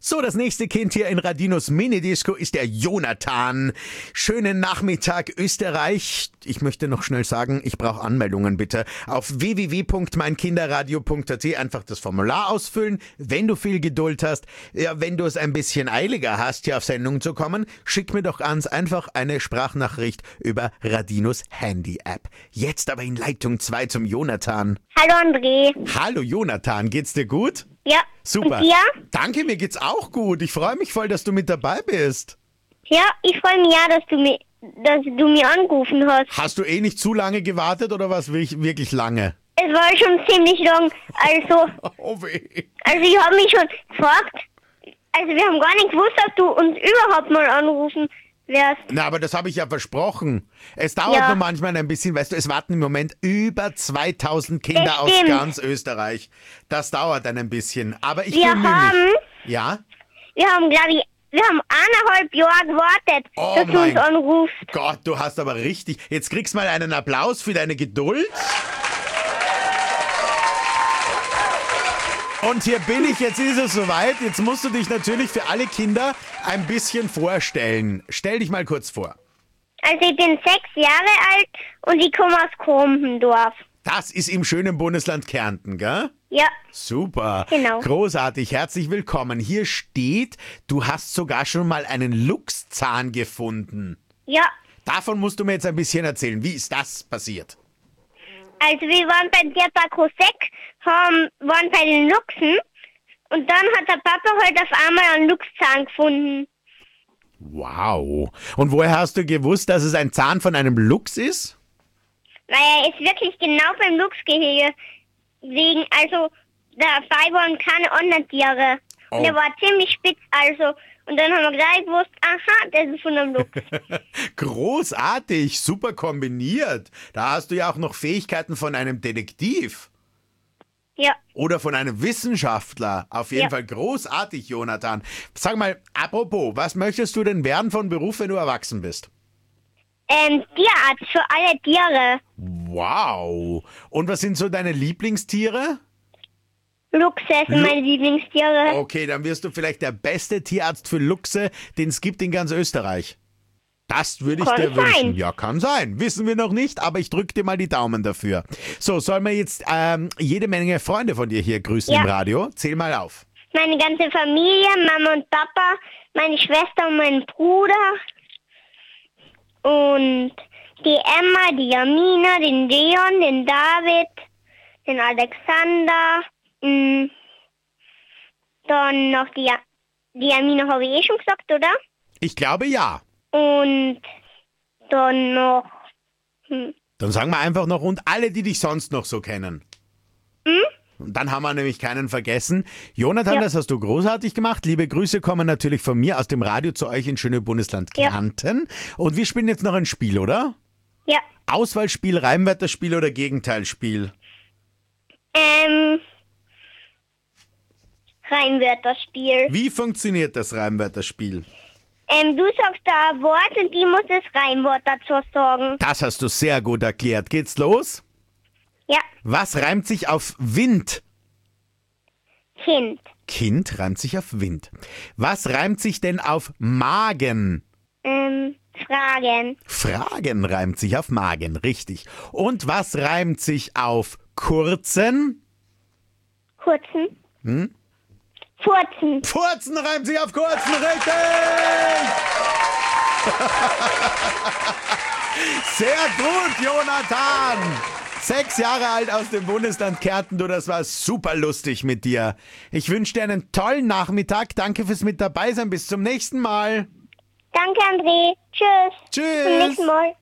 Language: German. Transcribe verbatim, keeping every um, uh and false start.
So, das nächste Kind hier in Radinos Minidisco ist der Jonathan. Schönen Nachmittag, Österreich. Ich möchte noch schnell sagen, ich brauche Anmeldungen bitte. Auf w w w punkt mein kinderradio punkt a t einfach das Formular ausfüllen. Wenn du viel Geduld hast, ja, wenn du es ein bisschen eiliger hast, hier auf Sendung zu kommen, schick mir doch ganz einfach eine Sprachnachricht über Radinos Handy-App. Jetzt aber in Leitung zwei zum Jonathan. Hallo André. Hallo Jonathan, geht's dir gut? Ja. Super. Und dir? Danke, mir geht's auch gut. Ich freue mich voll, dass du mit dabei bist. Ja, ich freue mich ja, dass du mir, dass du mir angerufen hast. Hast du eh nicht zu lange gewartet oder was wirklich lange? Es war schon ziemlich lang. Also, Oh weh. also ich habe mich schon gefragt. Also wir haben gar nicht gewusst, dass du uns überhaupt mal anrufen wirst. Na, aber das habe ich ja versprochen. Es dauert Ja. nur manchmal ein bisschen, weißt du, es warten im Moment über zweitausend Kinder Das aus stimmt. ganz Österreich. Das dauert dann ein bisschen, aber ich Wir bemühe haben, mich. Ja? wir haben, glaube ich, wir haben eineinhalb Jahre gewartet, Oh dass du mein uns anrufst. Gott, du hast aber richtig. Jetzt kriegst mal einen Applaus für deine Geduld. Und hier bin ich, jetzt ist es soweit. Jetzt musst du dich natürlich für alle Kinder ein bisschen vorstellen. Stell dich mal kurz vor. Also ich bin sechs Jahre alt und ich komme aus Krompendorf. Das ist im schönen Bundesland Kärnten, gell? Ja, Super. Genau. Großartig. Herzlich willkommen. Hier steht, du hast sogar schon mal einen Luchszahn gefunden. ja. Davon musst du mir jetzt ein bisschen erzählen. Wie ist das passiert? Also wir waren bei Dirpa Kosek, haben, waren bei den Luchsen und dann hat der Papa heute auf einmal einen Luchszahn gefunden. Wow. Und woher hast du gewusst, dass es ein Zahn von einem Luchs ist? Weil er ist wirklich genau beim Luchsgehege. Wegen, also, dabei waren keine anderen Tiere. Oh. Und er war ziemlich spitz, also. Und dann haben wir gleich gewusst, aha, das ist von einem Luchs. Großartig, super kombiniert. Da hast du ja auch noch Fähigkeiten von einem Detektiv. Ja. Oder von einem Wissenschaftler. Auf jeden Ja. Fall großartig, Jonathan. Sag mal, apropos, was möchtest du denn werden von Beruf, wenn du erwachsen bist? Ähm, Tierarzt für alle Tiere. Wow. Und was sind so deine Lieblingstiere? Luchse sind meine Lieblingstiere. Okay, dann wirst du vielleicht der beste Tierarzt für Luchse, den es gibt in ganz Österreich. Das würde ich Kann dir wünschen. sein. Ja, kann sein. Wissen wir noch nicht, aber ich drücke dir mal die Daumen dafür. So, sollen wir jetzt ähm, jede Menge Freunde von dir hier grüßen Ja. im Radio? Zähl mal auf. Meine ganze Familie, Mama und Papa, meine Schwester und mein Bruder. Und die Emma, die Jamina, den Leon, den David, den Alexander. mh, Dann noch die, Ja- die Jamina habe ich eh schon gesagt, oder? Ich glaube ja. Und dann noch, hm, Dann sagen wir einfach noch und alle, die dich sonst noch so kennen. Und dann haben wir nämlich keinen vergessen. Jonathan, Ja. das hast du großartig gemacht. Liebe Grüße kommen natürlich von mir aus dem Radio zu euch in schöne Bundesland Ja. Kärnten. Und wir spielen jetzt noch ein Spiel, oder? ja, Auswahlspiel, Reimwörterspiel oder Gegenteilspiel? ähm, Reimwörterspiel. Wie funktioniert das Reimwörterspiel? Ähm, du sagst da ein Wort und die muss das Reimwort dazu sagen. Das hast du sehr gut erklärt. Geht's los? Ja, Was reimt sich auf Wind? Kind. Kind reimt sich auf Wind. Was reimt sich denn auf Magen? Ähm, Fragen. Fragen reimt sich auf Magen, richtig. Und was reimt sich auf kurzen? Kurzen. Hm? Furzen. Furzen reimt sich auf kurzen, richtig! Sehr gut, Jonathan! Sechs Jahre alt aus dem Bundesland Kärnten, du, das war super lustig mit dir. Ich wünsche dir einen tollen Nachmittag. Danke fürs mit dabei sein. Bis zum nächsten Mal. Danke, André. Tschüss. Tschüss. Zum nächsten Mal.